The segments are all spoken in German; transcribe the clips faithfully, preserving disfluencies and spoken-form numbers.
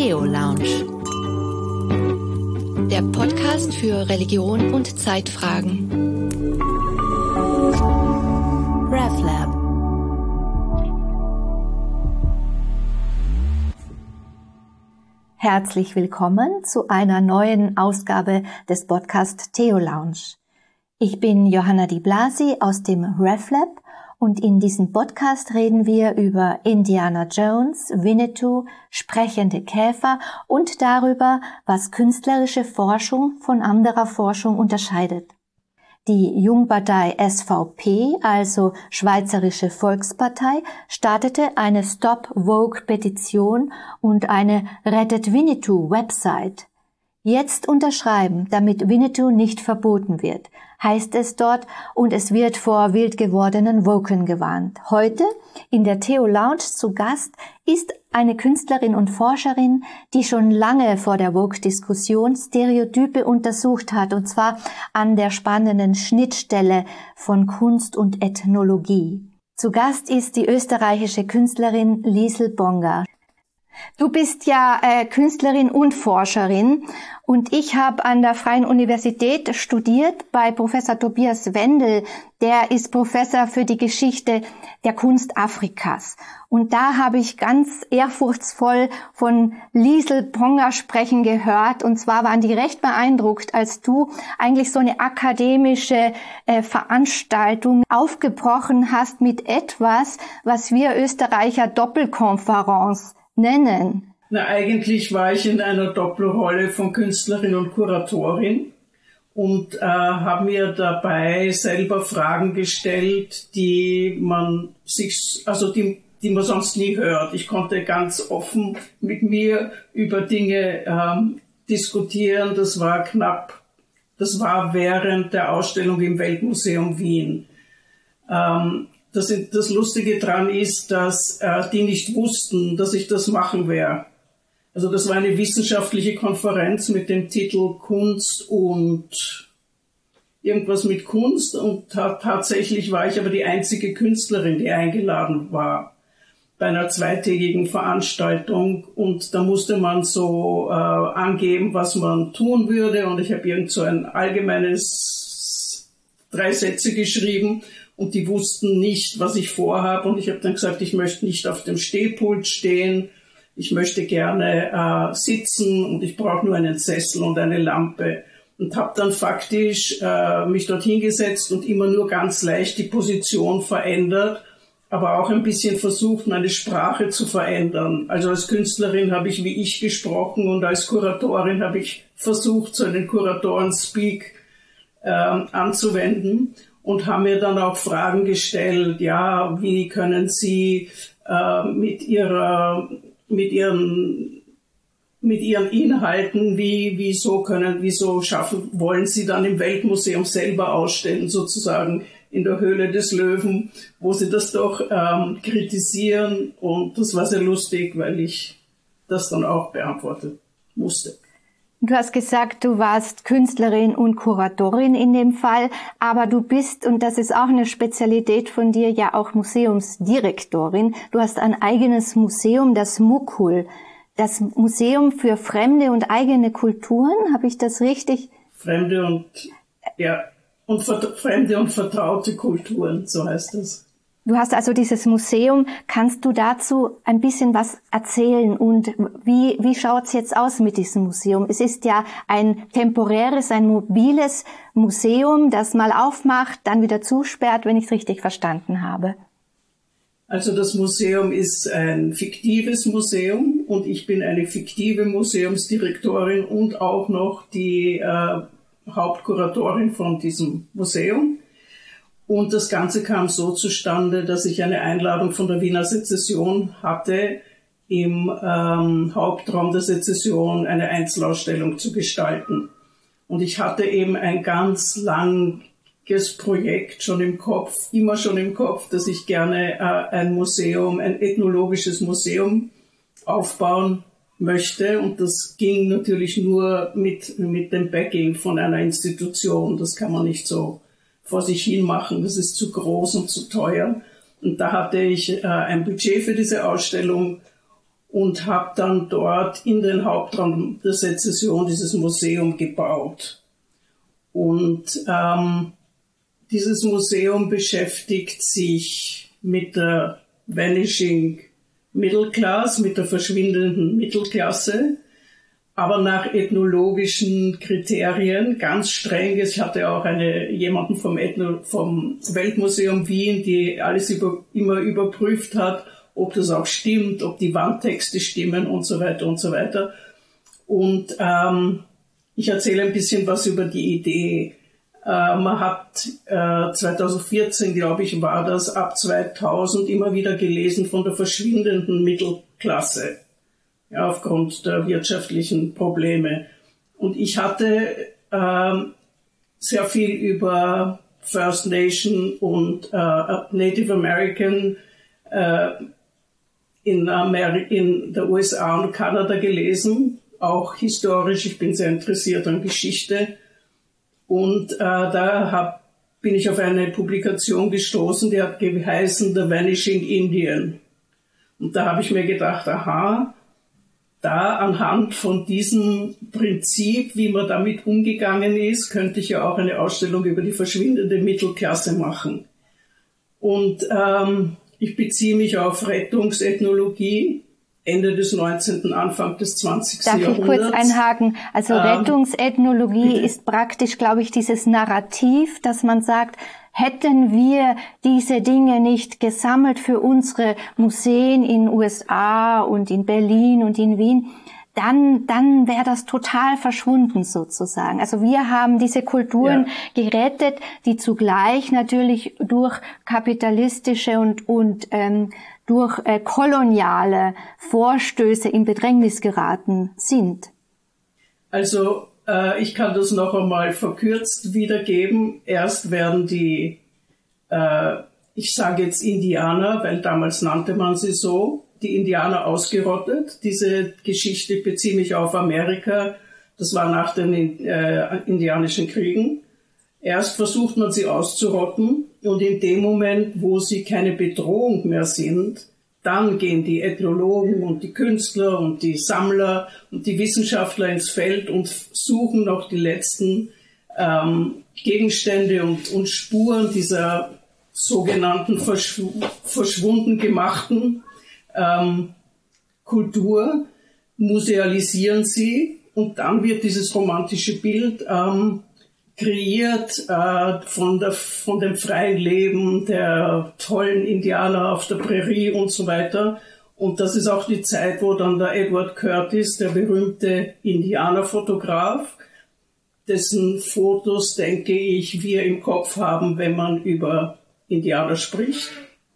Theo Lounge, der Podcast für Religion und Zeitfragen. RevLab. Herzlich willkommen zu einer neuen Ausgabe des Podcast Theo Lounge. Ich bin Johanna Di Blasi aus dem RevLab und in diesem Podcast reden wir über Indiana Jones, Winnetou, sprechende Käfer und darüber, was künstlerische Forschung von anderer Forschung unterscheidet. Die Jungpartei S V P, also Schweizerische Volkspartei, startete eine Stop-Woke-Petition und eine Rettet Winnetou-Website. Jetzt unterschreiben, damit Winnetou nicht verboten wird, heißt es dort, und es wird vor wild gewordenen Woken gewarnt. Heute in der Theo Lounge zu Gast ist eine Künstlerin und Forscherin, die schon lange vor der Woke-Diskussion Stereotype untersucht hat, und zwar an der spannenden Schnittstelle von Kunst und Ethnologie. Zu Gast ist die österreichische Künstlerin Liesl Bonga. Du bist ja äh, Künstlerin und Forscherin und ich habe an der Freien Universität studiert bei Professor Tobias Wendel. Der ist Professor für die Geschichte der Kunst Afrikas. Und da habe ich ganz ehrfurchtsvoll von Liesl Bonga sprechen gehört. Und zwar waren die recht beeindruckt, als du eigentlich so eine akademische äh, Veranstaltung aufgebrochen hast mit etwas, was wir Österreicher Doppelkonferenz nennen. Na, eigentlich war ich in einer Doppelrolle von Künstlerin und Kuratorin und äh, habe mir dabei selber Fragen gestellt, die man sich, also die, die man sonst nie hört. Ich konnte ganz offen mit mir über Dinge ähm, diskutieren. Das war knapp, das war während der Ausstellung im Weltmuseum Wien. Ähm, Das, das Lustige dran ist, dass äh, die nicht wussten, dass ich das machen werde. Also das war eine wissenschaftliche Konferenz mit dem Titel Kunst und irgendwas mit Kunst und ta- tatsächlich war ich aber die einzige Künstlerin, die eingeladen war bei einer zweitägigen Veranstaltung und da musste man so äh, angeben, was man tun würde und ich habe irgend so ein allgemeines drei Sätze geschrieben. Und die wussten nicht, was ich vorhabe. Und ich habe dann gesagt, ich möchte nicht auf dem Stehpult stehen. Ich möchte gerne äh, sitzen und ich brauche nur einen Sessel und eine Lampe. Und habe dann faktisch äh, mich dorthin gesetzt und immer nur ganz leicht die Position verändert, aber auch ein bisschen versucht, meine Sprache zu verändern. Also als Künstlerin habe ich wie ich gesprochen und als Kuratorin habe ich versucht, so einen Kuratoren-Speak äh, anzuwenden. Und haben mir dann auch Fragen gestellt, ja, wie können Sie äh, mit ihrer, mit ihren, mit ihren Inhalten, wie, wieso können, wieso schaffen, wollen Sie dann im Weltmuseum selber ausstellen, sozusagen in der Höhle des Löwen, wo Sie das doch ähm, kritisieren. Und das war sehr lustig, weil ich das dann auch beantworten musste. Du hast gesagt, du warst Künstlerin und Kuratorin in dem Fall, aber du bist, und das ist auch eine Spezialität von dir, ja auch Museumsdirektorin. Du hast ein eigenes Museum, das MUKUL, das Museum für fremde und eigene Kulturen. Habe ich das richtig? Fremde und, ja, und fremde und vertraute Kulturen, so heißt das. Du hast also dieses Museum. Kannst du dazu ein bisschen was erzählen und wie, wie schaut's jetzt aus mit diesem Museum? Es ist ja ein temporäres, ein mobiles Museum, das mal aufmacht, dann wieder zusperrt, wenn ich es richtig verstanden habe. Also das Museum ist ein fiktives Museum und ich bin eine fiktive Museumsdirektorin und auch noch die äh, Hauptkuratorin von diesem Museum. Und das Ganze kam so zustande, dass ich eine Einladung von der Wiener Sezession hatte, im ähm, Hauptraum der Sezession eine Einzelausstellung zu gestalten. Und ich hatte eben ein ganz langes Projekt schon im Kopf, immer schon im Kopf, dass ich gerne äh, ein Museum, ein ethnologisches Museum aufbauen möchte. Und das ging natürlich nur mit, mit dem Backing von einer Institution. Das kann man nicht so vor sich hin machen, das ist zu groß und zu teuer. Und da hatte ich äh, ein Budget für diese Ausstellung und habe dann dort in den Hauptraum der Sezession dieses Museum gebaut. Und ähm, dieses Museum beschäftigt sich mit der Vanishing Middle Class, mit der verschwindenden Mittelklasse, aber nach ethnologischen Kriterien, ganz streng. Ich hatte auch eine, jemanden vom, Ethno, vom Weltmuseum Wien, die alles über, immer überprüft hat, ob das auch stimmt, ob die Wandtexte stimmen und so weiter und so weiter. Und ähm, ich erzähle ein bisschen was über die Idee. Äh, man hat äh, zweitausendvierzehn, glaube ich, war das, ab zweitausend immer wieder gelesen von der verschwindenden Mittelklasse, ja, aufgrund der wirtschaftlichen Probleme. Und ich hatte äh, sehr viel über First Nation und äh, Native American äh, in, Ameri- in der U S A und Kanada gelesen, auch historisch. Ich bin sehr interessiert an Geschichte. Und äh, da hab, bin ich auf eine Publikation gestoßen, die hat geheißen The Vanishing Indian. Und da habe ich mir gedacht, aha, da anhand von diesem Prinzip, wie man damit umgegangen ist, könnte ich ja auch eine Ausstellung über die verschwindende Mittelklasse machen. Und ähm, ich beziehe mich auf Rettungsethnologie, Ende des neunzehnten, Anfang des zwanzigsten Jahrhunderts. Darf ich kurz einhaken? Also ähm, Rettungsethnologie bitte. Ist praktisch, glaube ich, dieses Narrativ, dass man sagt, hätten wir diese Dinge nicht gesammelt für unsere Museen in U S A und in Berlin und in Wien, dann, dann wäre das total verschwunden sozusagen. Also wir haben diese Kulturen ja. gerettet, die zugleich natürlich durch kapitalistische und, und ähm, durch äh, koloniale Vorstöße in Bedrängnis geraten sind. Also äh, ich kann das noch einmal verkürzt wiedergeben. Erst werden die, äh, ich sage jetzt Indianer, weil damals nannte man sie so, die Indianer ausgerottet. Diese Geschichte beziehe mich auf Amerika. Das war nach den äh, Indianischen Kriegen. Erst versucht man sie auszurotten und in dem Moment, wo sie keine Bedrohung mehr sind, dann gehen die Ethnologen und die Künstler und die Sammler und die Wissenschaftler ins Feld und suchen noch die letzten ähm, Gegenstände und, und Spuren dieser sogenannten verschw- verschwunden gemachten ähm, Kultur, musealisieren sie und dann wird dieses romantische Bild ähm, kreiert äh, von, der, von dem freien Leben der tollen Indianer auf der Prärie und so weiter. Und das ist auch die Zeit, wo dann der Edward Curtis, der berühmte Indianerfotograf, dessen Fotos, denke ich, wir im Kopf haben, wenn man über Indianer spricht,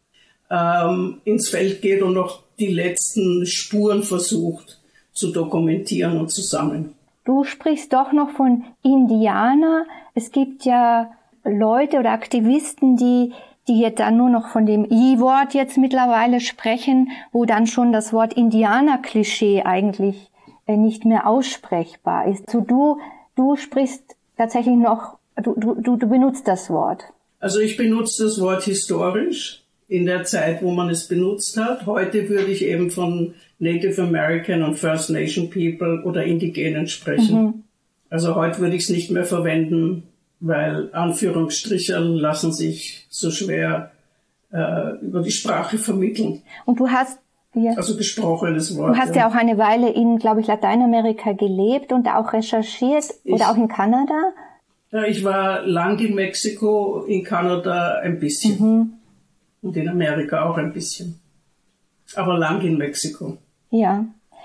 ähm, ins Feld geht und noch die letzten Spuren versucht zu dokumentieren und zu sammeln. Du sprichst doch noch von Indianer. Es gibt ja Leute oder Aktivisten, die, die jetzt dann nur noch von dem I-Wort jetzt mittlerweile sprechen, wo dann schon das Wort Indianer-Klischee eigentlich nicht mehr aussprechbar ist. Also du, du sprichst tatsächlich noch, du, du, du benutzt das Wort. Also ich benutze das Wort historisch in der Zeit, wo man es benutzt hat. Heute würde ich eben von Native American und First Nation People oder Indigenen sprechen. Mhm. Also heute würde ich es nicht mehr verwenden, weil Anführungsstrichen lassen sich so schwer äh, über die Sprache vermitteln. Und du hast ja, also gesprochenes Wort. Du hast ja, ja auch eine Weile in, glaube ich, Lateinamerika gelebt und auch recherchiert ich, oder auch in Kanada. Ja, ich war lang in Mexiko, in Kanada ein bisschen. Mhm. Und in Amerika auch ein bisschen. Aber lang in Mexiko. Ja.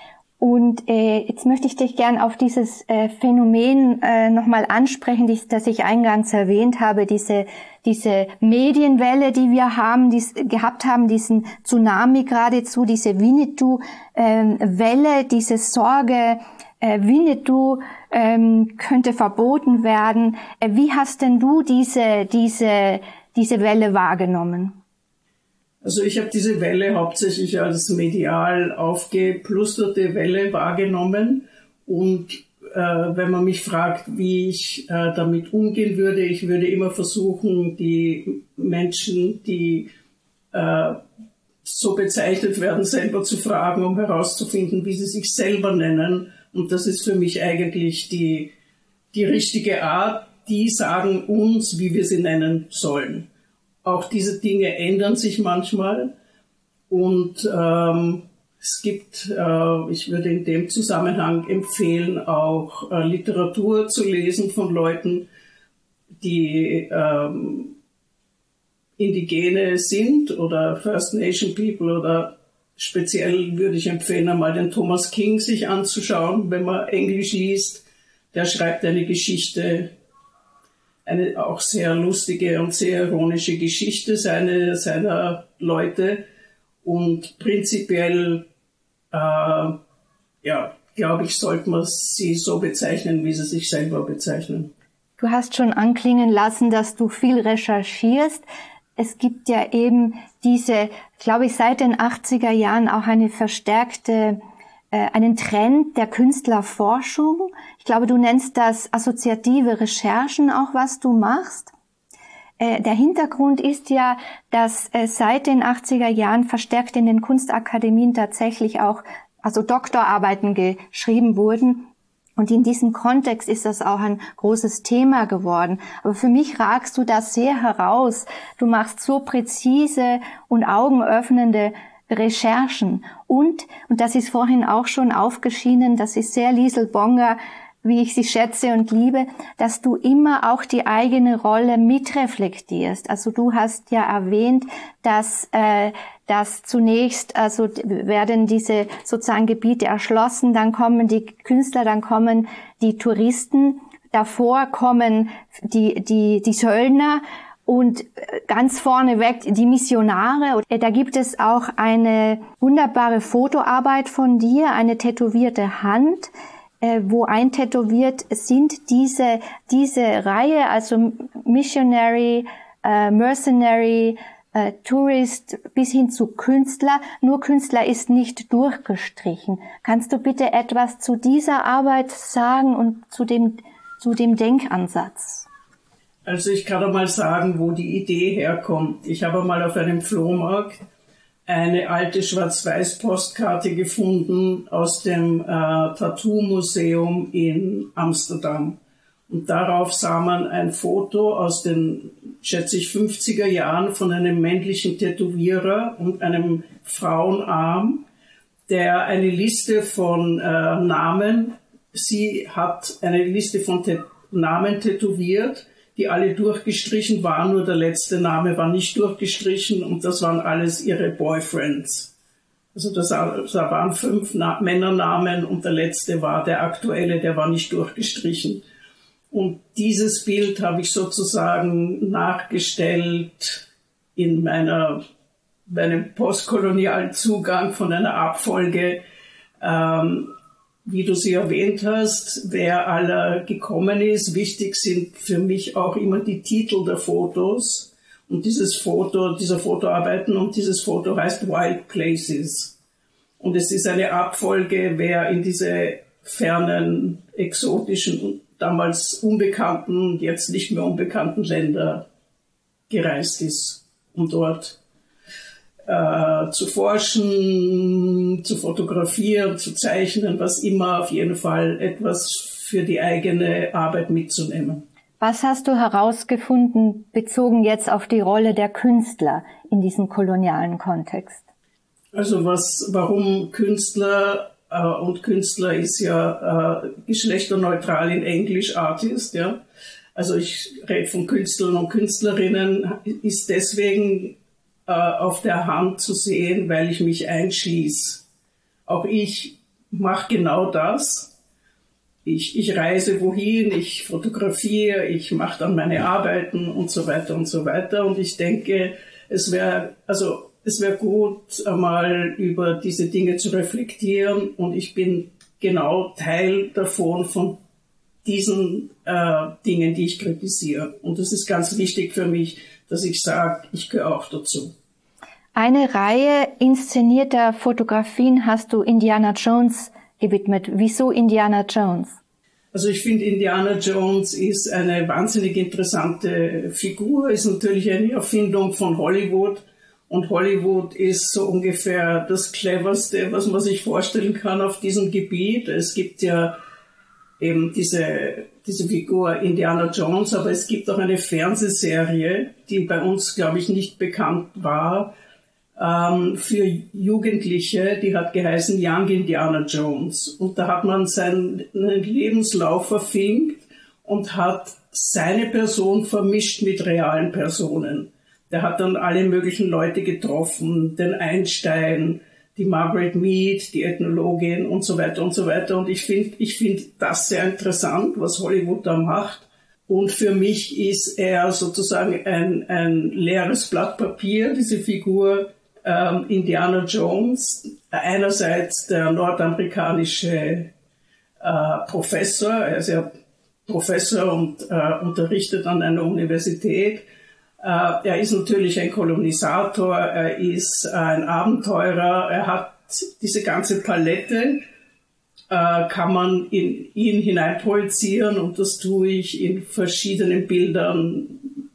Und äh, jetzt möchte ich dich gern auf dieses äh, Phänomen äh, nochmal ansprechen, dies, das ich eingangs erwähnt habe, diese diese Medienwelle, die wir haben, dies, gehabt haben, diesen Tsunami geradezu, diese Winnetou-Welle, äh, diese Sorge, äh, Winnetou äh, könnte verboten werden. Äh, wie hast denn du diese diese diese Welle wahrgenommen? Also ich habe diese Welle hauptsächlich als medial aufgeplusterte Welle wahrgenommen und äh, wenn man mich fragt, wie ich äh, damit umgehen würde, ich würde immer versuchen, die Menschen, die äh, so bezeichnet werden, selber zu fragen, um herauszufinden, wie sie sich selber nennen. Und das ist für mich eigentlich die, die richtige Art. Die sagen uns, wie wir sie nennen sollen. Auch diese Dinge ändern sich manchmal. Und ähm, es gibt, äh, ich würde in dem Zusammenhang empfehlen, auch äh, Literatur zu lesen von Leuten, die ähm, Indigene sind oder First Nation People, oder speziell würde ich empfehlen, einmal den Thomas King sich anzuschauen, wenn man Englisch liest. Der schreibt eine Geschichte, eine auch sehr lustige und sehr ironische Geschichte seine, seiner Leute. Und prinzipiell, äh, ja, glaube ich, sollte man sie so bezeichnen, wie sie sich selber bezeichnen. Du hast schon anklingen lassen, dass du viel recherchierst. Es gibt ja eben diese, glaube ich, seit den achtziger Jahren auch eine verstärkte, äh, einen Trend der Künstlerforschung. Ich glaube, du nennst das assoziative Recherchen auch, was du machst. Äh, der Hintergrund ist ja, dass äh, seit den achtziger Jahren verstärkt in den Kunstakademien tatsächlich auch, also Doktorarbeiten geschrieben wurden. Und in diesem Kontext ist das auch ein großes Thema geworden. Aber für mich ragst du das sehr heraus. Du machst so präzise und augenöffnende Recherchen. Und, und das ist vorhin auch schon aufgeschienen, das ist sehr Liesl Bonger, wie ich sie schätze und liebe, dass du immer auch die eigene Rolle mitreflektierst. Also du hast ja erwähnt, dass äh, dass zunächst also werden diese sozusagen Gebiete erschlossen, dann kommen die Künstler, dann kommen die Touristen, davor kommen die die die Söldner und ganz vorneweg die Missionare. Und da gibt es auch eine wunderbare Fotoarbeit von dir, eine tätowierte Hand, wo eintätowiert sind diese diese Reihe, also Missionary, äh, Mercenary, äh, Tourist bis hin zu Künstler. Nur Künstler ist nicht durchgestrichen. Kannst du bitte etwas zu dieser Arbeit sagen und zu dem zu dem Denkansatz? Also ich kann einmal sagen, wo die Idee herkommt. Ich habe mal auf einem Flohmarkt eine alte Schwarz-Weiß-Postkarte gefunden aus dem äh, Tattoo-Museum in Amsterdam. Und darauf sah man ein Foto aus den, schätze ich, fünfziger Jahren von einem männlichen Tätowierer und einem Frauenarm, der eine Liste von äh, Namen, sie hat eine Liste von Tä- Namen tätowiert, die alle durchgestrichen waren, nur der letzte Name war nicht durchgestrichen und das waren alles ihre Boyfriends. Also das, das waren fünf Na- Männernamen und der letzte war der aktuelle, der war nicht durchgestrichen. Und dieses Bild habe ich sozusagen nachgestellt in meiner, meinem postkolonialen Zugang von einer Abfolge, ähm, wie du sie erwähnt hast, wer aller gekommen ist. Wichtig sind für mich auch immer die Titel der Fotos und dieses Foto, dieser Fotoarbeiten, und dieses Foto heißt Wild Places. Und es ist eine Abfolge, wer in diese fernen, exotischen, damals unbekannten, jetzt nicht mehr unbekannten Länder gereist ist, um dort Äh, zu forschen, zu fotografieren, zu zeichnen, was immer, auf jeden Fall etwas für die eigene Arbeit mitzunehmen. Was hast du herausgefunden, bezogen jetzt auf die Rolle der Künstler in diesem kolonialen Kontext? Also was, warum Künstler, äh, und Künstler ist ja äh, geschlechterneutral in Englisch Artist, ja. Also ich rede von Künstlern und Künstlerinnen, ist deswegen auf der Hand zu sehen, weil ich mich einschließe. Auch ich mache genau das. Ich, ich reise wohin, ich fotografiere, ich mache dann meine Arbeiten und so weiter und so weiter. Und ich denke, es wäre also es wäre gut, einmal über diese Dinge zu reflektieren. Und ich bin genau Teil davon, von diesen äh, Dingen, die ich kritisiere. Und das ist ganz wichtig für mich, dass ich sage, ich gehöre auch dazu. Eine Reihe inszenierter Fotografien hast du Indiana Jones gewidmet. Wieso Indiana Jones? Also ich finde, Indiana Jones ist eine wahnsinnig interessante Figur, ist natürlich eine Erfindung von Hollywood Und Hollywood ist so ungefähr das Cleverste, was man sich vorstellen kann auf diesem Gebiet. Es gibt ja eben diese, diese Figur Indiana Jones, aber es gibt auch eine Fernsehserie, die bei uns, glaube ich, nicht bekannt war, ähm, für Jugendliche, die hat geheißen Young Indiana Jones. Und da hat man seinen Lebenslauf verfilmt und hat seine Person vermischt mit realen Personen. Der hat dann alle möglichen Leute getroffen, den Einstein, die Margaret Mead, die Ethnologin und so weiter und so weiter. Und ich finde ich finde das sehr interessant, was Hollywood da macht. Und für mich ist er sozusagen ein, ein leeres Blatt Papier, diese Figur ähm, Indiana Jones. Einerseits der nordamerikanische äh, Professor, er ist ja Professor und äh, unterrichtet an einer Universität. Äh, er ist natürlich ein Kolonisator, er ist ein Abenteurer, er hat diese ganze Palette, äh, kann man in ihn hineinprojizieren, und das tue ich in verschiedenen Bildern,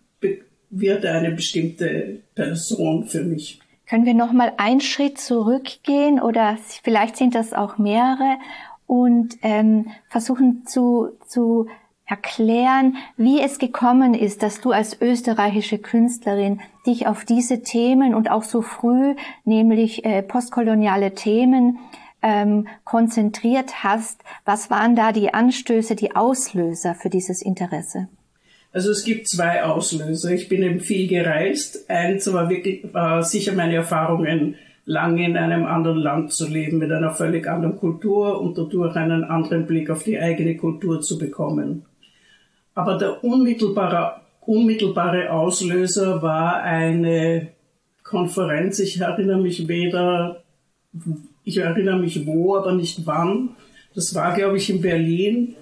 wird er eine bestimmte Person für mich. Können wir noch mal einen Schritt zurückgehen, oder vielleicht sind das auch mehrere, und ähm, versuchen zu, zu erklären, wie es gekommen ist, dass du als österreichische Künstlerin dich auf diese Themen und auch so früh, nämlich äh, postkoloniale Themen, ähm, konzentriert hast. Was waren da die Anstöße, die Auslöser für dieses Interesse? Also es gibt zwei Auslöser. Ich bin eben viel gereist. Eins war wirklich, war sicher meine Erfahrungen, lange in einem anderen Land zu leben, mit einer völlig anderen Kultur und dadurch einen anderen Blick auf die eigene Kultur zu bekommen. Aber der unmittelbare, unmittelbare Auslöser war eine Konferenz. Ich erinnere mich weder, ich erinnere mich wo, aber nicht wann. Das war, glaube ich, in Berlin,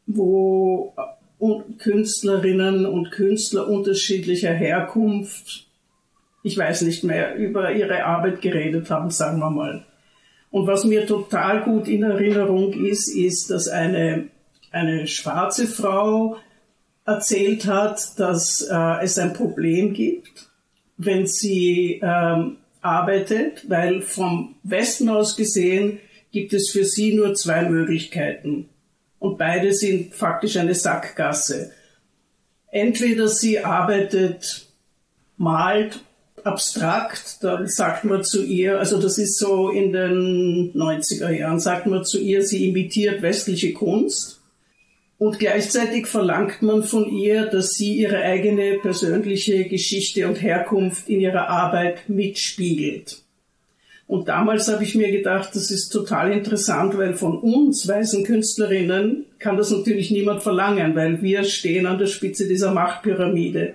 wo Künstlerinnen und Künstler unterschiedlicher Herkunft, ich weiß nicht mehr, über ihre Arbeit geredet haben, sagen wir mal. Und was mir total gut in Erinnerung ist, ist, dass eine, eine schwarze Frau erzählt hat, dass äh, es ein Problem gibt, wenn sie ähm, arbeitet, weil vom Westen aus gesehen gibt es für sie nur zwei Möglichkeiten. Und beide sind faktisch eine Sackgasse. Entweder sie arbeitet, malt, abstrakt, dann sagt man zu ihr, also das ist so in den neunziger Jahren, sagt man zu ihr, sie imitiert westliche Kunst. Und gleichzeitig verlangt man von ihr, dass sie ihre eigene persönliche Geschichte und Herkunft in ihrer Arbeit mitspiegelt. Und damals habe ich mir gedacht, das ist total interessant, weil von uns weißen Künstlerinnen kann das natürlich niemand verlangen, weil wir stehen an der Spitze dieser Machtpyramide.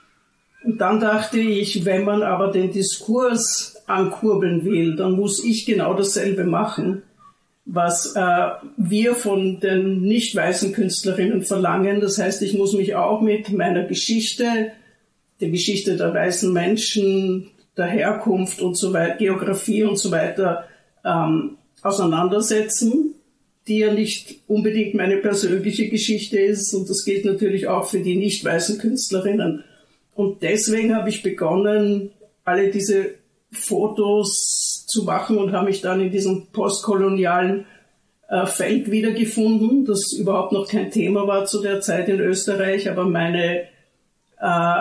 Und dann dachte ich, wenn man aber den Diskurs ankurbeln will, dann muss ich genau dasselbe machen, was äh, wir von den nicht weißen Künstlerinnen verlangen. Das heißt, ich muss mich auch mit meiner Geschichte, der Geschichte der weißen Menschen, der Herkunft und so weiter, Geografie und so weiter ähm, auseinandersetzen, die ja nicht unbedingt meine persönliche Geschichte ist, und das gilt natürlich auch für die nicht weißen Künstlerinnen. Und deswegen habe ich begonnen, alle diese Fotos zu machen und habe mich dann in diesem postkolonialen äh, Feld wiedergefunden, das überhaupt noch kein Thema war zu der Zeit in Österreich, aber meine äh,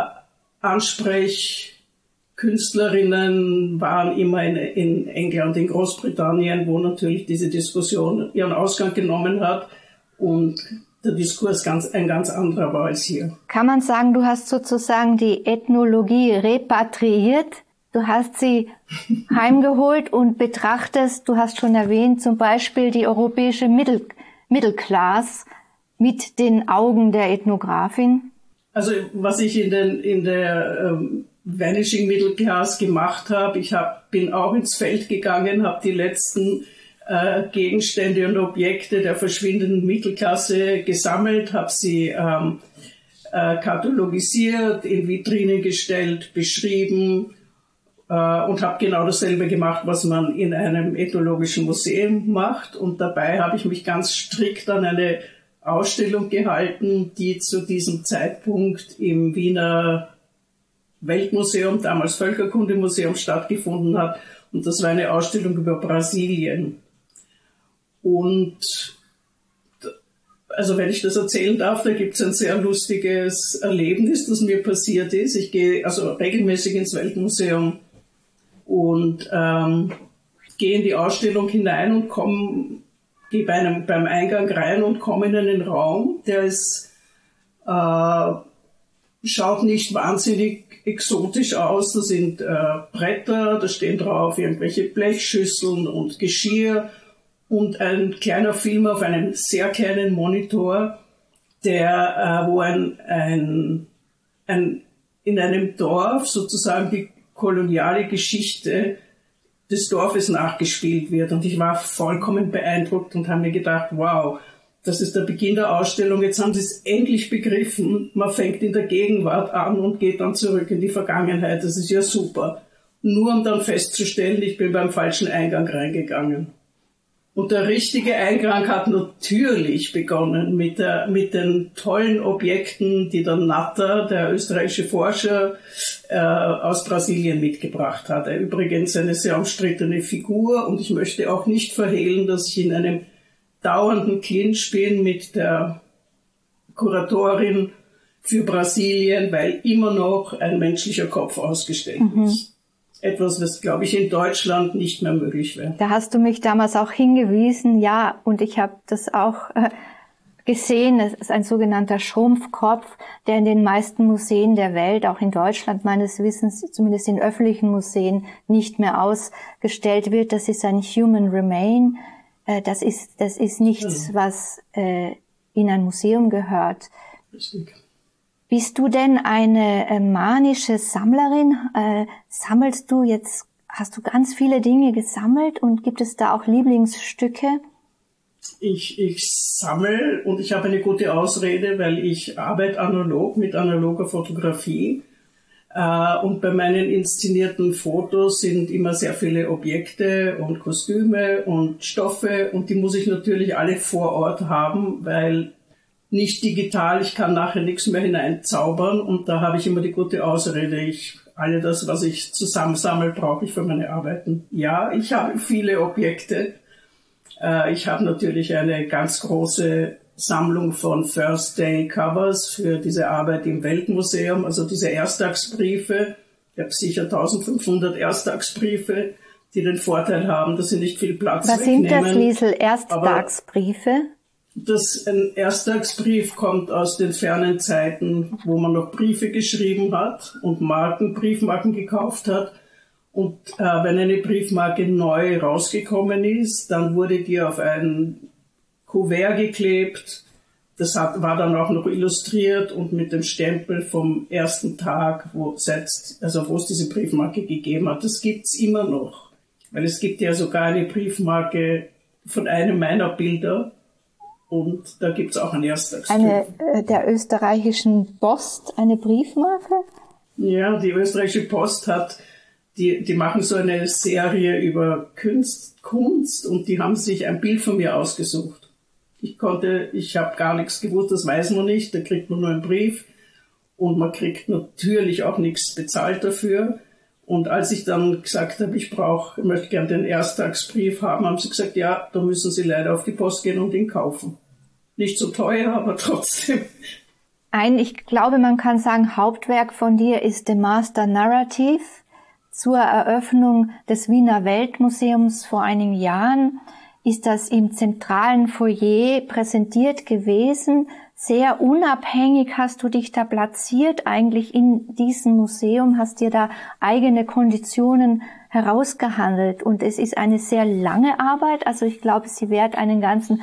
Ansprechkünstlerinnen waren immer in, in England, in Großbritannien, wo natürlich diese Diskussion ihren Ausgang genommen hat und der Diskurs ganz, ein ganz anderer war als hier. Kann man sagen, du hast sozusagen die Ethnologie repatriiert? Du hast sie heimgeholt und betrachtest, du hast schon erwähnt, zum Beispiel die europäische Middle, Middle Class mit den Augen der Ethnografin? Also was ich in, den, in der ähm, Vanishing Middle Class gemacht habe, ich hab, bin auch ins Feld gegangen, habe die letzten äh, Gegenstände und Objekte der verschwindenden Mittelklasse gesammelt, habe sie ähm, äh, katalogisiert, in Vitrinen gestellt, beschrieben, und habe genau dasselbe gemacht, was man in einem ethnologischen Museum macht. Und dabei habe ich mich ganz strikt an eine Ausstellung gehalten, die zu diesem Zeitpunkt im Wiener Weltmuseum, damals Völkerkundemuseum, stattgefunden hat. Und das war eine Ausstellung über Brasilien. Und also wenn ich das erzählen darf, da gibt es ein sehr lustiges Erlebnis, das mir passiert ist. Ich gehe also regelmäßig ins Weltmuseum und ähm, gehe in die Ausstellung hinein und komme, gehe bei einem, beim Eingang rein und komme in einen Raum, der ist, äh, schaut nicht wahnsinnig exotisch aus. Da sind äh, Bretter, da stehen drauf irgendwelche Blechschüsseln und Geschirr und ein kleiner Film auf einem sehr kleinen Monitor, der, äh, wo ein, ein, ein, in einem Dorf sozusagen die koloniale Geschichte des Dorfes nachgespielt wird. Und ich war vollkommen beeindruckt und habe mir gedacht, wow, das ist der Beginn der Ausstellung. Jetzt haben sie es endlich begriffen. Man fängt in der Gegenwart an und geht dann zurück in die Vergangenheit. Das ist ja super. Nur um dann festzustellen, ich bin beim falschen Eingang reingegangen. Und der richtige Eingang hat natürlich begonnen mit, der, mit den tollen Objekten, die der Natter, der österreichische Forscher, äh, aus Brasilien mitgebracht hat. Er übrigens eine sehr umstrittene Figur und ich möchte auch nicht verhehlen, dass ich in einem dauernden Clinch bin mit der Kuratorin für Brasilien, weil immer noch ein menschlicher Kopf ausgestellt mhm. ist. Etwas, was, glaube ich, in Deutschland nicht mehr möglich wäre. Da hast du mich damals auch hingewiesen, ja, und ich habe das auch äh, gesehen. Es ist ein sogenannter Schrumpfkopf, der in den meisten Museen der Welt, auch in Deutschland meines Wissens, zumindest in öffentlichen Museen, nicht mehr ausgestellt wird. Das ist ein Human Remain. Äh, das ist, das ist nichts, ja. was äh, in ein Museum gehört. Richtig. Bist du denn eine äh, manische Sammlerin? Äh, sammelst du jetzt, hast du ganz viele Dinge gesammelt und gibt es da auch Lieblingsstücke? Ich, ich sammle und ich habe eine gute Ausrede, weil ich arbeite analog mit analoger Fotografie. Äh, und bei meinen inszenierten Fotos sind immer sehr viele Objekte und Kostüme und Stoffe und die muss ich natürlich alle vor Ort haben, weil nicht digital, ich kann nachher nichts mehr hineinzaubern und da habe ich immer die gute Ausrede, ich, alle das, was ich zusammensammle, brauche ich für meine Arbeiten. Ja, ich habe viele Objekte. Äh, ich habe natürlich eine ganz große Sammlung von First Day Covers für diese Arbeit im Weltmuseum, also diese Ersttagsbriefe. Ich habe sicher eintausendfünfhundert Ersttagsbriefe, die den Vorteil haben, dass sie nicht viel Platz was wegnehmen. Was sind das, Liesl, Ersttagsbriefe? Das, ein Ersttagsbrief kommt aus den fernen Zeiten, wo man noch Briefe geschrieben hat und Marken, Briefmarken gekauft hat. Und äh, wenn eine Briefmarke neu rausgekommen ist, dann wurde die auf ein Kuvert geklebt. Das hat, war dann auch noch illustriert und mit dem Stempel vom ersten Tag, wo, seit, also wo es diese Briefmarke gegeben hat. Das gibt's immer noch. Weil es gibt ja sogar eine Briefmarke von einem meiner Bilder. Und da gibt's auch ein Ersttagsbrief. Eine äh, der österreichischen Post, eine Briefmarke? Ja, die österreichische Post hat, die, die machen so eine Serie über Kunst, Kunst und die haben sich ein Bild von mir ausgesucht. Ich konnte, ich habe gar nichts gewusst, das weiß man nicht, da kriegt man nur einen Brief und man kriegt natürlich auch nichts bezahlt dafür. Und als ich dann gesagt habe, ich brauche, ich möchte gerne den Ersttagsbrief haben, haben sie gesagt, ja, da müssen Sie leider auf die Post gehen und ihn kaufen. Nicht so teuer, aber trotzdem. Ein, ich glaube, man kann sagen, Hauptwerk von dir ist The Master Narrative zur Eröffnung des Wiener Weltmuseums vor einigen Jahren. Ist das im zentralen Foyer präsentiert gewesen. Sehr unabhängig hast du dich da platziert, eigentlich in diesem Museum, hast dir da eigene Konditionen herausgehandelt. Und es ist eine sehr lange Arbeit, also ich glaube, sie währt einen ganzen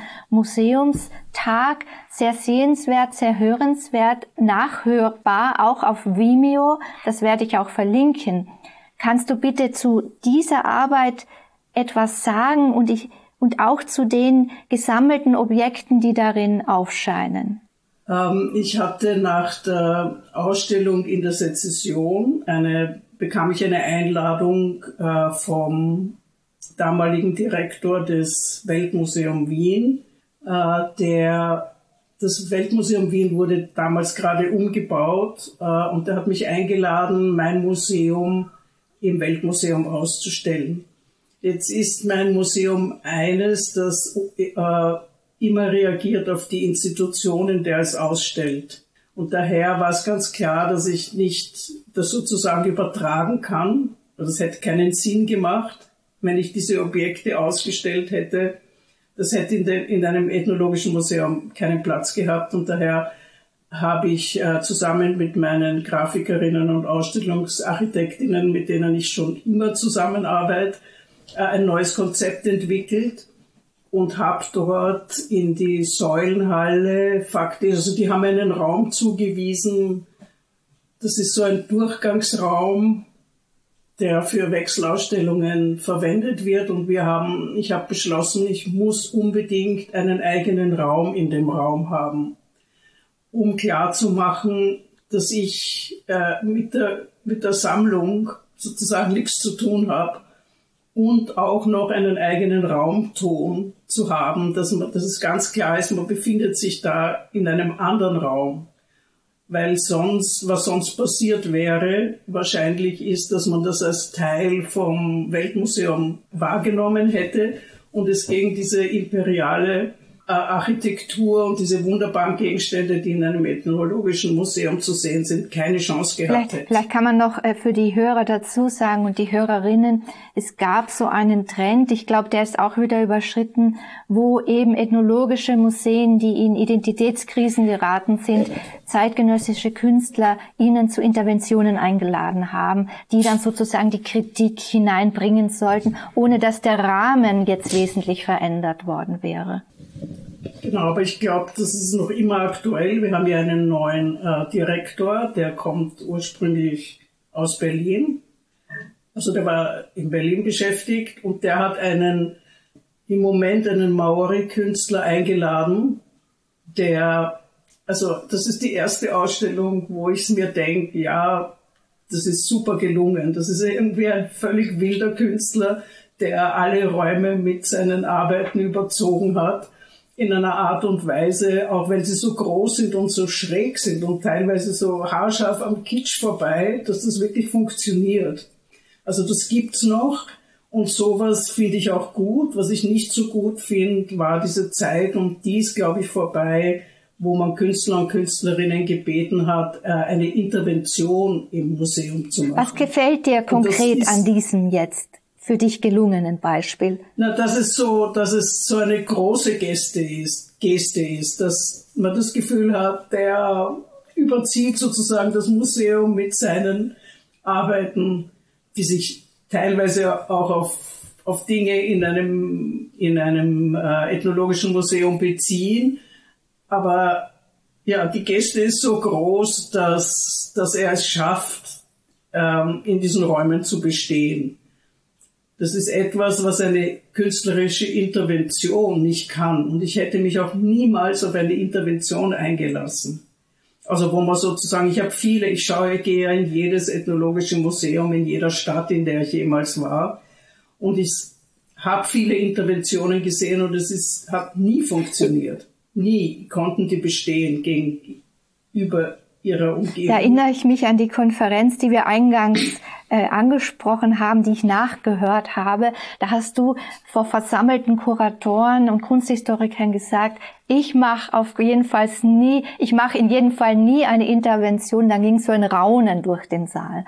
Museumstag, sehr sehenswert, sehr hörenswert, nachhörbar, auch auf Vimeo, das werde ich auch verlinken. Kannst du bitte zu dieser Arbeit etwas sagen und ich und auch zu den gesammelten Objekten, die darin aufscheinen? Ähm, ich hatte nach der Ausstellung in der Sezession eine, bekam ich eine Einladung äh, vom damaligen Direktor des Weltmuseum Wien, äh, der das Weltmuseum Wien wurde damals gerade umgebaut äh, und er hat mich eingeladen, mein Museum im Weltmuseum auszustellen. Jetzt ist mein Museum eines, das äh, immer reagiert auf die Institution, in der es ausstellt. Und daher war es ganz klar, dass ich nicht das sozusagen übertragen kann. Das hätte keinen Sinn gemacht, wenn ich diese Objekte ausgestellt hätte. Das hätte in, de, in einem ethnologischen Museum keinen Platz gehabt. Und daher habe ich äh, zusammen mit meinen Grafikerinnen und Ausstellungsarchitektinnen, mit denen ich schon immer zusammenarbeite, äh, ein neues Konzept entwickelt. Und habe dort in die Säulenhalle faktisch, also die haben einen Raum zugewiesen, das ist so ein Durchgangsraum, der für Wechselausstellungen verwendet wird. Und wir haben, ich habe beschlossen, ich muss unbedingt einen eigenen Raum in dem Raum haben, um klarzumachen, dass ich äh, mit der, mit der Sammlung sozusagen nichts zu tun habe. Und auch noch einen eigenen Raumton zu haben, dass, man, dass es ganz klar ist, man befindet sich da in einem anderen Raum. Weil sonst, was sonst passiert wäre, wahrscheinlich ist, dass man das als Teil vom Weltmuseum wahrgenommen hätte und es gegen diese imperiale äh, Architektur und diese wunderbaren Gegenstände, die in einem ethnologischen Museum zu sehen sind, keine Chance gehabt vielleicht, hätte. Vielleicht kann man noch äh, für die Hörer dazu sagen und die Hörerinnen, es gab so einen Trend, ich glaube, der ist auch wieder überschritten, wo eben ethnologische Museen, die in Identitätskrisen geraten sind, zeitgenössische Künstler ihnen zu Interventionen eingeladen haben, die dann sozusagen die Kritik hineinbringen sollten, ohne dass der Rahmen jetzt wesentlich verändert worden wäre. Genau, aber ich glaube, das ist noch immer aktuell. Wir haben ja einen neuen äh, Direktor, der kommt ursprünglich aus Berlin. Also der war in Berlin beschäftigt und der hat einen, im Moment einen Maori-Künstler eingeladen, der, also das ist die erste Ausstellung, wo ich mir denke, ja, das ist super gelungen. Das ist irgendwie ein völlig wilder Künstler, der alle Räume mit seinen Arbeiten überzogen hat. In einer Art und Weise, auch wenn sie so groß sind und so schräg sind und teilweise so haarscharf am Kitsch vorbei, dass das wirklich funktioniert. Also das gibt's noch und sowas finde ich auch gut. Was ich nicht so gut finde, war diese Zeit und die ist, glaube ich, vorbei, wo man Künstler und Künstlerinnen gebeten hat, eine Intervention im Museum zu machen. Was gefällt dir konkret an diesem jetzt? Für dich gelungenen Beispiel? Na, dass es so, dass es so eine große Geste ist, Geste ist, dass man das Gefühl hat, der überzieht sozusagen das Museum mit seinen Arbeiten, die sich teilweise auch auf, auf Dinge in einem, in einem äh, ethnologischen Museum beziehen. Aber ja, die Geste ist so groß, dass, dass er es schafft, ähm, in diesen Räumen zu bestehen. Das ist etwas, was eine künstlerische Intervention nicht kann. Und ich hätte mich auch niemals auf eine Intervention eingelassen. Also wo man sozusagen, ich habe viele, ich schaue, gehe in jedes ethnologische Museum in jeder Stadt, in der ich jemals war. Und ich habe viele Interventionen gesehen und es ist, hat nie funktioniert. Nie konnten die bestehen gegenüber ihrer Umgebung. Da erinnere ich mich an die Konferenz, die wir eingangs äh, angesprochen haben, die ich nachgehört habe. Da hast du vor versammelten Kuratoren und Kunsthistorikern gesagt, ich mache auf jeden Fall nie, ich mache in jedem Fall nie eine Intervention. Dann ging so ein Raunen durch den Saal.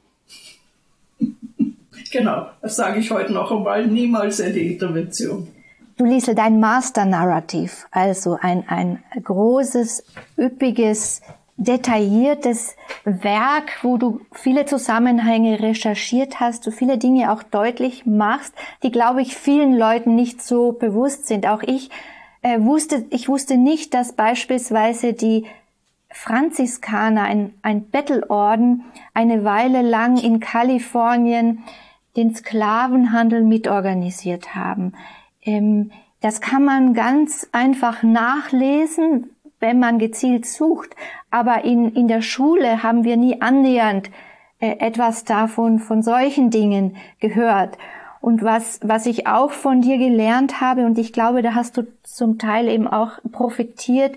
Genau, das sage ich heute noch einmal, niemals eine Intervention. Du, Liesl, dein Master Narrative, also ein, ein großes, üppiges, detailliertes Werk, wo du viele Zusammenhänge recherchiert hast, du viele Dinge auch deutlich machst, die, glaube ich, vielen Leuten nicht so bewusst sind. Auch ich äh, wusste, ich wusste nicht, dass beispielsweise die Franziskaner, ein, ein Bettelorden, eine Weile lang in Kalifornien den Sklavenhandel mitorganisiert haben. Ähm, das kann man ganz einfach nachlesen, wenn man gezielt sucht. Aber in, in der Schule haben wir nie annähernd äh, etwas davon, von solchen Dingen gehört. Und was, was ich auch von dir gelernt habe, und ich glaube, da hast du zum Teil eben auch profitiert,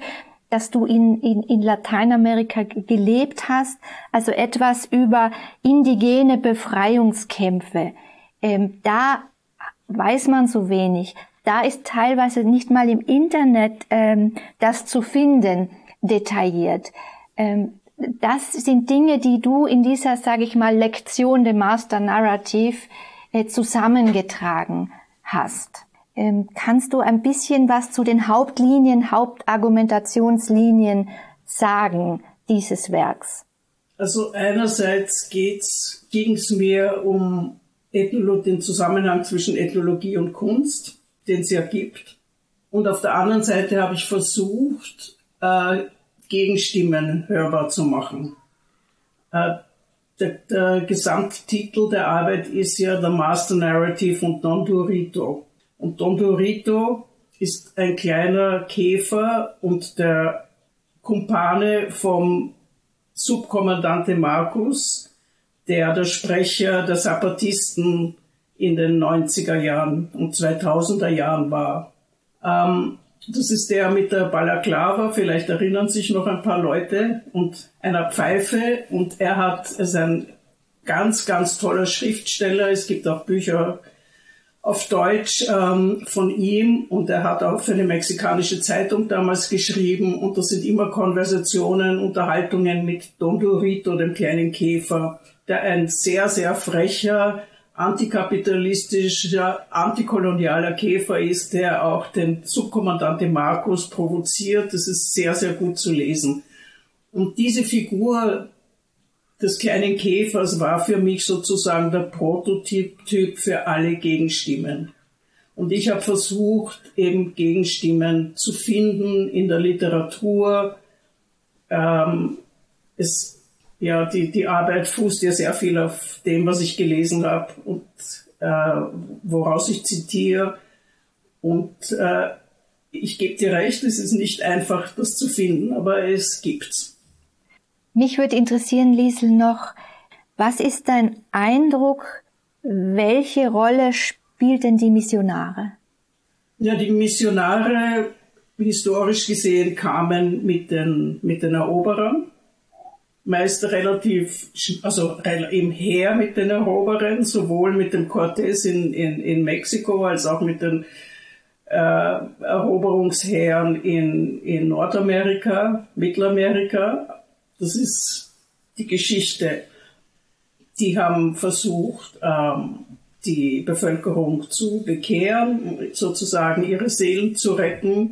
dass du in, in, in Lateinamerika gelebt hast, also etwas über indigene Befreiungskämpfe. Ähm, da weiß man so wenig. Da ist teilweise nicht mal im Internet ähm, das zu finden, detailliert. Ähm, das sind Dinge, die du in dieser, sage ich mal, Lektion der Master Narrative äh, zusammengetragen hast. Ähm, kannst du ein bisschen was zu den Hauptlinien, Hauptargumentationslinien sagen dieses Werks? Also einerseits geht's, ging's mir um Ethnologie, den Zusammenhang zwischen Ethnologie und Kunst, den es ja gibt. Und auf der anderen Seite habe ich versucht, äh, Gegenstimmen hörbar zu machen. Äh, der, der Gesamttitel der Arbeit ist ja The Master Narrative und Don Durito. Und Don Durito ist ein kleiner Käfer und der Kumpane vom Subkommandante Marcus, der der Sprecher der Zapatisten in den neunziger Jahren und zweitausender Jahren war. Ähm, das ist der mit der Balaklava, vielleicht erinnern sich noch ein paar Leute, und einer Pfeife. Und er hat, er ist ein ganz, ganz toller Schriftsteller. Es gibt auch Bücher auf Deutsch ähm, von ihm, und er hat auch für eine mexikanische Zeitung damals geschrieben, und das sind immer Konversationen, Unterhaltungen mit Don Durito, dem kleinen Käfer, der ein sehr, sehr frecher, antikapitalistischer, antikolonialer Käfer ist, der auch den Subkommandante Marcus provoziert. Das ist sehr, sehr gut zu lesen. Und diese Figur des kleinen Käfers war für mich sozusagen der Prototyp für alle Gegenstimmen. Und ich habe versucht, eben Gegenstimmen zu finden in der Literatur. Ähm, es, ja, die, die Arbeit fußt ja sehr viel auf dem, was ich gelesen habe und äh, woraus ich zitiere. Und äh, ich gebe dir recht, es ist nicht einfach, das zu finden, aber es gibt's. Mich würde interessieren, Liesl, noch, was ist dein Eindruck, welche Rolle spielten die Missionare? Ja, die Missionare, historisch gesehen, kamen mit den, mit den Eroberern, meist relativ, also eben her mit den Eroberern, sowohl mit dem Cortés in, in, in Mexiko als auch mit den äh, Eroberungsheeren in, in Nordamerika, Mittelamerika. Das ist die Geschichte. Die haben versucht, ähm, die Bevölkerung zu bekehren, sozusagen ihre Seelen zu retten,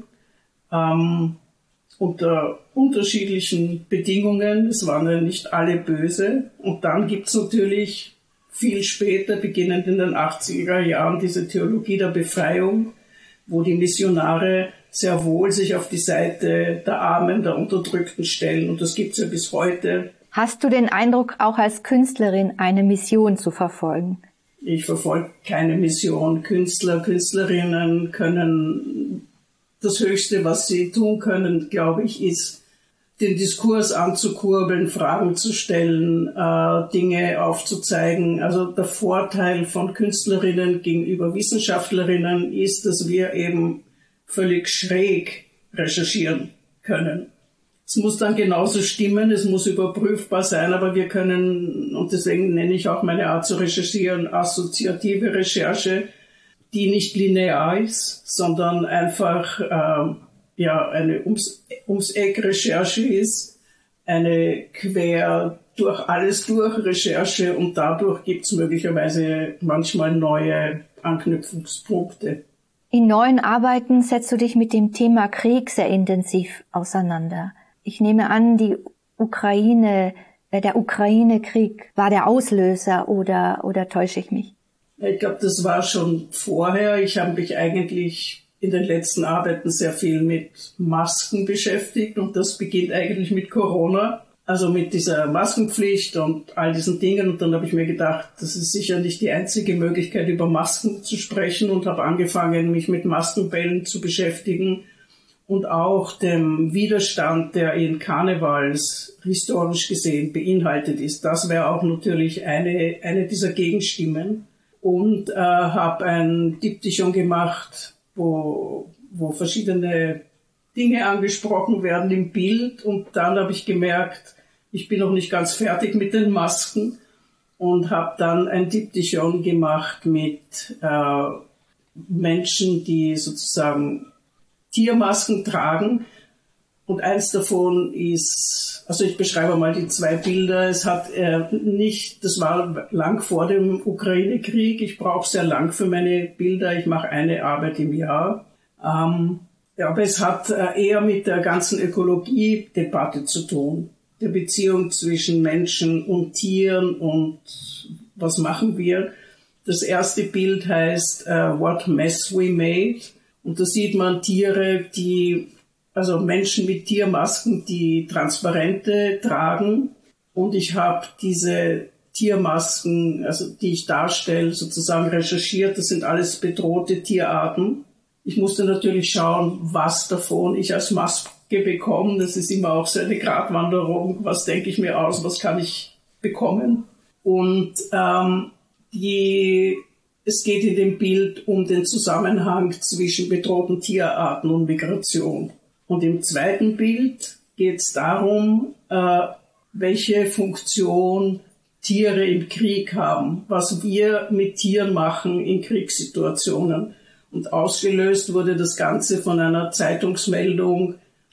ähm, unter unterschiedlichen Bedingungen. Es waren ja nicht alle böse. Und dann gibt's natürlich viel später, beginnend in den achtziger Jahren, diese Theologie der Befreiung, wo die Missionare sehr wohl sich auf die Seite der Armen, der Unterdrückten stellen. Und das gibt's ja bis heute. Hast du den Eindruck, auch als Künstlerin eine Mission zu verfolgen? Ich verfolge keine Mission. Künstler, Künstlerinnen können, das Höchste, was sie tun können, glaube ich, ist, den Diskurs anzukurbeln, Fragen zu stellen, äh, Dinge aufzuzeigen. Also der Vorteil von Künstlerinnen gegenüber Wissenschaftlerinnen ist, dass wir eben völlig schräg recherchieren können. Es muss dann genauso stimmen, es muss überprüfbar sein, aber wir können, und deswegen nenne ich auch meine Art zu recherchieren, assoziative Recherche, die nicht linear ist, sondern einfach ähm, ja eine ums, ums Eck Recherche ist, eine quer durch alles durch Recherche, und dadurch gibt es möglicherweise manchmal neue Anknüpfungspunkte. In neuen Arbeiten setzt du dich mit dem Thema Krieg sehr intensiv auseinander. Ich nehme an, die Ukraine, äh, der Ukraine-Krieg war der Auslöser, oder, oder täusche ich mich? Ich glaube, das war schon vorher. Ich habe mich eigentlich in den letzten Arbeiten sehr viel mit Masken beschäftigt, und das beginnt eigentlich mit Corona, also mit dieser Maskenpflicht und all diesen Dingen. Und dann habe ich mir gedacht, das ist sicher nicht die einzige Möglichkeit, über Masken zu sprechen, und habe angefangen, mich mit Maskenbällen zu beschäftigen und auch dem Widerstand, der in Karnevals historisch gesehen beinhaltet ist. Das wäre auch natürlich eine, eine dieser Gegenstimmen. Und äh, habe ein Diptychon gemacht, wo, wo verschiedene Dinge angesprochen werden im Bild. Und dann habe ich gemerkt, ich bin noch nicht ganz fertig mit den Masken und habe dann ein Diptychon gemacht mit äh, Menschen, die sozusagen Tiermasken tragen. Und eins davon ist, also ich beschreibe mal die zwei Bilder. Es hat äh, nicht, das war lang vor dem Ukraine-Krieg. Ich brauche sehr lang für meine Bilder. Ich mache eine Arbeit im Jahr. Ähm, ja, aber es hat äh, eher mit der ganzen Ökologie-Debatte zu tun. Der Beziehung zwischen Menschen und Tieren und was machen wir. Das erste Bild heißt uh, What Mess We Made. Und da sieht man Tiere, die, also Menschen mit Tiermasken, die Transparente tragen. Und ich habe diese Tiermasken, also die ich darstelle, sozusagen recherchiert. Das sind alles bedrohte Tierarten. Ich musste natürlich schauen, was davon ich als Maske bekomme. Das ist immer auch so eine Gratwanderung. Was denke ich mir aus? Was kann ich bekommen? Und ähm, die, es geht in dem Bild um den Zusammenhang zwischen bedrohten Tierarten und Migration. Und im zweiten Bild geht es darum, äh, welche Funktion Tiere im Krieg haben, was wir mit Tieren machen in Kriegssituationen. Und ausgelöst wurde das Ganze von einer Zeitungsmeldung,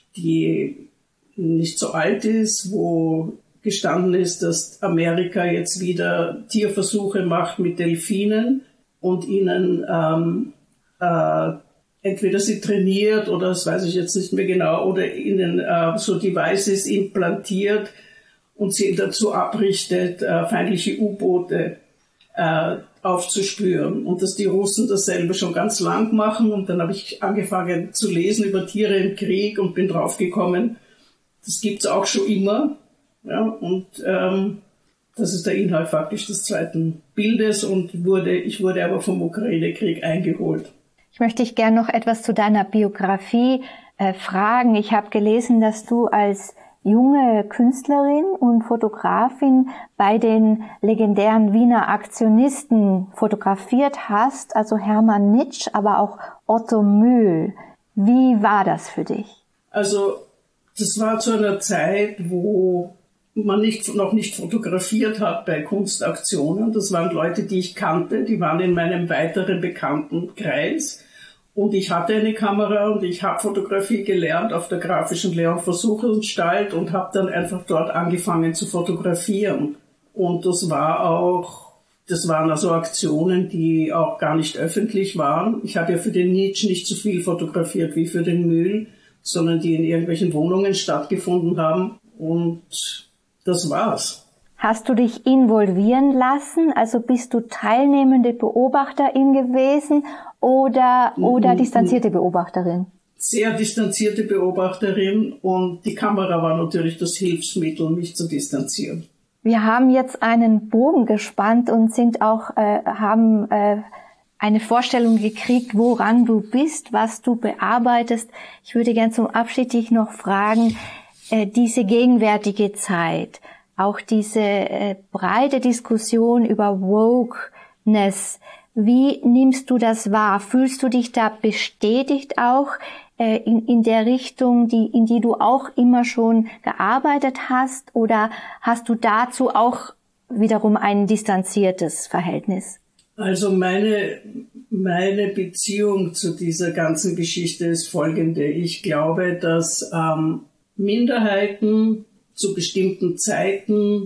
die nicht so alt ist, wo gestanden ist, dass Amerika jetzt wieder Tierversuche macht mit Delfinen und ihnen ähm, äh, entweder sie trainiert oder, das weiß ich jetzt nicht mehr genau, oder ihnen äh, so Devices implantiert und sie dazu abrichtet, äh, feindliche U-Boote äh, aufzuspüren. Und dass die Russen dasselbe schon ganz lang machen. Und dann habe ich angefangen zu lesen über Tiere im Krieg und bin draufgekommen, das gibt's auch schon immer. Ja, und ähm, das ist der Inhalt faktisch des zweiten Bildes und wurde, ich wurde aber vom Ukraine-Krieg eingeholt. Ich möchte dich gerne noch etwas zu deiner Biografie äh, fragen. Ich habe gelesen, dass du als junge Künstlerin und Fotografin bei den legendären Wiener Aktionisten fotografiert hast, also Hermann Nitsch, aber auch Otto Mühl. Wie war das für dich? Also das war zu einer Zeit, wo man nicht, noch nicht fotografiert hat bei Kunstaktionen. Das waren Leute, die ich kannte, die waren in meinem weiteren Bekanntenkreis. Und ich hatte eine Kamera und ich habe Fotografie gelernt auf der Grafischen Lehr- und Versuchsanstalt und habe dann einfach dort angefangen zu fotografieren. Und das war auch, das waren also Aktionen, die auch gar nicht öffentlich waren. Ich habe ja für den Nitsch nicht so viel fotografiert wie für den Mühl, sondern die in irgendwelchen Wohnungen stattgefunden haben. Und das war's. Hast du dich involvieren lassen? Also bist du teilnehmende Beobachterin gewesen oder, oder distanzierte Beobachterin? Sehr distanzierte Beobachterin und die Kamera war natürlich das Hilfsmittel, mich zu distanzieren. Wir haben jetzt einen Bogen gespannt und sind auch, äh, haben äh, eine Vorstellung gekriegt, woran du bist, was du bearbeitest. Ich würde gern zum Abschied dich noch fragen, äh, diese gegenwärtige Zeit, auch diese äh, breite Diskussion über Wokeness, wie nimmst du das wahr? Fühlst du dich da bestätigt auch äh, in, in der Richtung, die, in die du auch immer schon gearbeitet hast? Oder hast du dazu auch wiederum ein distanziertes Verhältnis? Also meine, meine Beziehung zu dieser ganzen Geschichte ist folgende. Ich glaube, dass ähm, Minderheiten zu bestimmten Zeiten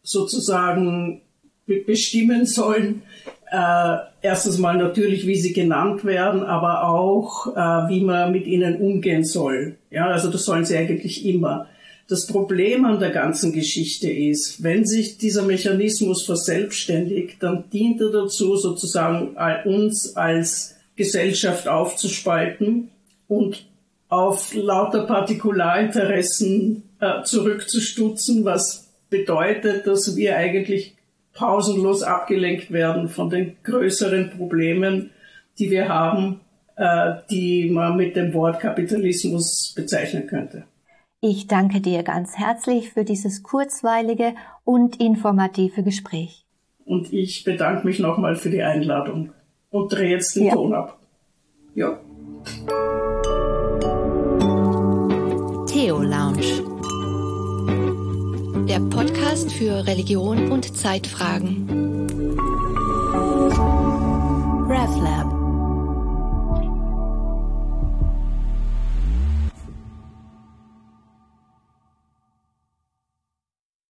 sozusagen bestimmen sollen, äh, erstens mal natürlich, wie sie genannt werden, aber auch, äh, wie man mit ihnen umgehen soll. Ja, also das sollen sie eigentlich immer. Das Problem an der ganzen Geschichte ist, wenn sich dieser Mechanismus verselbstständigt, dann dient er dazu, sozusagen uns als Gesellschaft aufzuspalten und auf lauter Partikularinteressen äh, zurückzustutzen, was bedeutet, dass wir eigentlich pausenlos abgelenkt werden von den größeren Problemen, die wir haben, äh, die man mit dem Wort Kapitalismus bezeichnen könnte. Ich danke dir ganz herzlich für dieses kurzweilige und informative Gespräch. Und ich bedanke mich nochmal für die Einladung und drehe jetzt den ja. Ton ab. Ja. Theo Lounge. Der Podcast für Religion und Zeitfragen. RevLab.